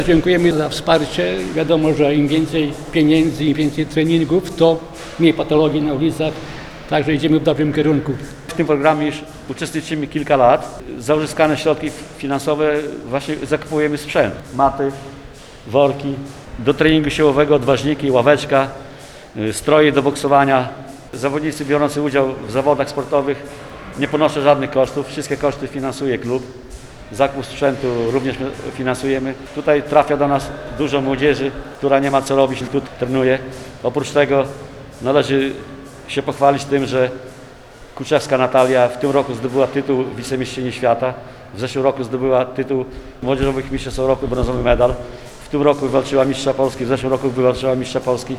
Dziękujemy za wsparcie. Wiadomo, że im więcej pieniędzy, im więcej treningów, to mniej patologii na ulicach. Także idziemy w dobrym kierunku. W tym programie już uczestniczymy kilka lat. Za uzyskane środki finansowe właśnie zakupujemy sprzęt. Maty, worki, do treningu siłowego odważniki, ławeczka, stroje do boksowania. Zawodnicy biorący udział w zawodach sportowych nie ponoszą żadnych kosztów. Wszystkie koszty finansuje klub. Zakup sprzętu również finansujemy. Tutaj trafia do nas dużo młodzieży, która nie ma co robić, tu trenuje. Oprócz tego należy się pochwalić tym, że Kuczewska Natalia w tym roku zdobyła tytuł wicemistrzyni świata. W zeszłym roku zdobyła tytuł młodzieżowych mistrzostw Europy, brązowy medal. W tym roku wywalczyła mistrza Polski, w zeszłym roku wywalczyła mistrza Polski.